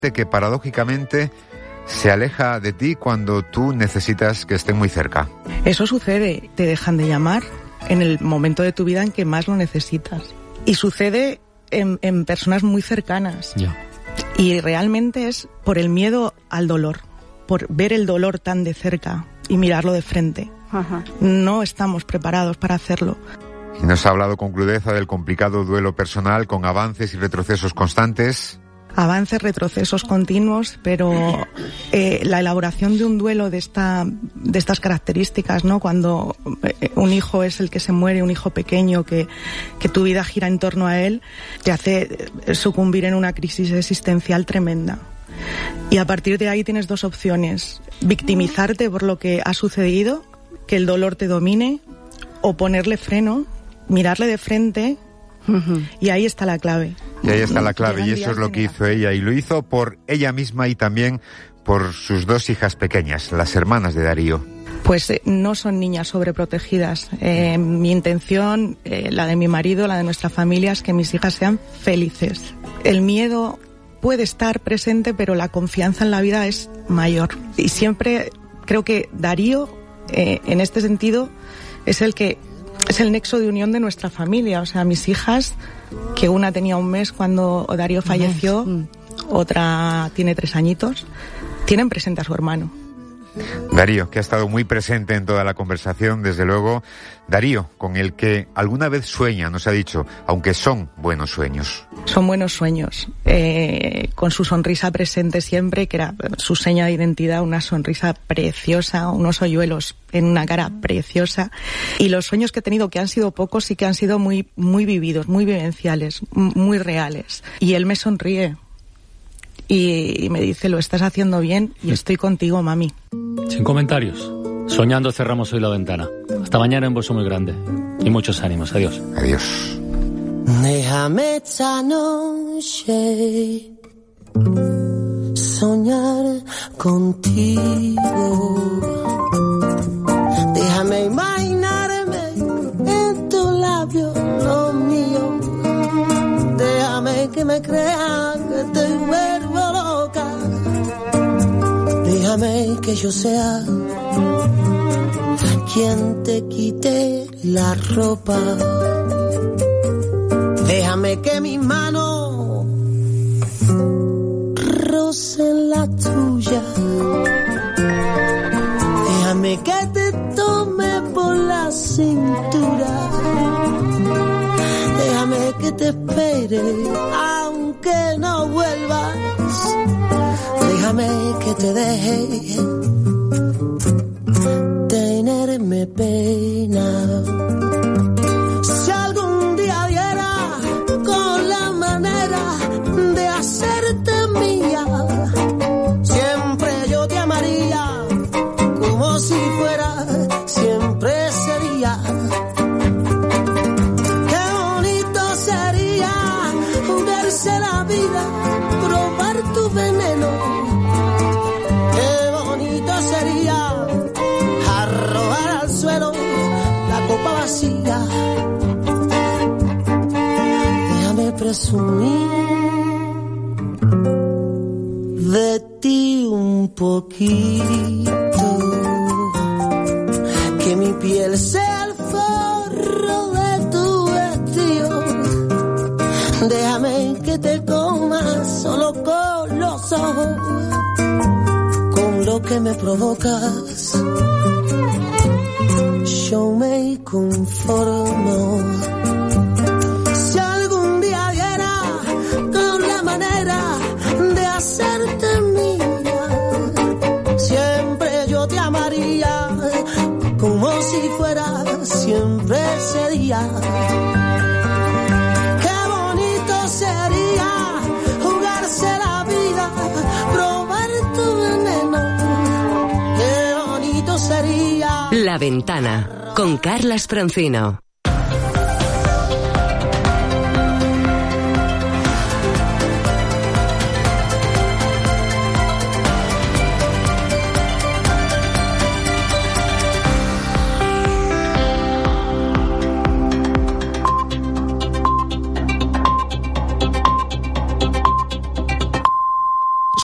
que paradójicamente se aleja de ti cuando tú necesitas que esté muy cerca. Eso sucede, te dejan de llamar en el momento de tu vida en que más lo necesitas. Y sucede en personas muy cercanas. Ya. Y realmente es por el miedo al dolor, por ver el dolor tan de cerca y mirarlo de frente. Ajá. No estamos preparados para hacerlo. Y nos ha hablado con crudeza del complicado duelo personal, con avances y retrocesos constantes. Avances, retrocesos continuos, pero la elaboración de un duelo de estas características, ¿no? Cuando un hijo es el que se muere, un hijo pequeño, que tu vida gira en torno a él, te hace sucumbir en una crisis existencial tremenda. Y a partir de ahí tienes dos opciones: victimizarte por lo que ha sucedido, que el dolor te domine, o ponerle freno, mirarle de frente. Y ahí está la clave. Y ahí está la clave, y eso es lo que hizo ella, y lo hizo por ella misma y también por sus dos hijas pequeñas, las hermanas de Darío. Pues no son niñas sobreprotegidas. Mi intención, la de mi marido, la de nuestra familia, es que mis hijas sean felices. El miedo puede estar presente, pero la confianza en la vida es mayor. Y siempre creo que Darío, en este sentido, es el nexo de unión de nuestra familia. O sea, mis hijas, que una tenía 1 mes cuando Darío falleció, otra tiene 3 añitos, tienen presente a su hermano. Darío, que ha estado muy presente en toda la conversación, desde luego. Darío, con el que alguna vez sueña, nos ha dicho, aunque son buenos sueños. Son buenos sueños, con su sonrisa presente siempre, que era su seña de identidad, una sonrisa preciosa, unos hoyuelos en una cara preciosa. Y los sueños que he tenido, que han sido pocos, sí que han sido muy, muy vividos, muy vivenciales, muy reales. Y él me sonríe y me dice: lo estás haciendo bien y estoy contigo, mami. Sin comentarios. Soñando cerramos hoy la ventana. Hasta mañana, en beso muy grande. Y muchos ánimos. Adiós. Adiós. Déjame esta noche soñar contigo. Déjame imaginarme en tu labio lo mío. Déjame que me crea que te vuelvo loca. Déjame que yo sea quien te quite la ropa. Déjame que mi mano roce la tuya. Déjame que te tome por la cintura. Déjame que te espere aunque no vuelvas. Déjame que te deje tenerme pena. Si algún día diera con la manera de hacerte mía, siempre yo te amaría como si fuera, siempre sería. Qué bonito sería jugarse la vida, probar tu veneno. Qué bonito sería arrojar al suelo la copa vacía. Déjame presumir de ti un poquito, que mi piel sea el forro de tu vestido. Déjame que te coma solo con los ojos, con lo que me provocas. Yo me conformo. Si algún día diera con la manera de hacerte mía, siempre yo te amaría como si fuera, siempre sería. Qué bonito sería jugarse la vida, probar tu veneno. Qué bonito sería. La Ventana, con Carlas Francino.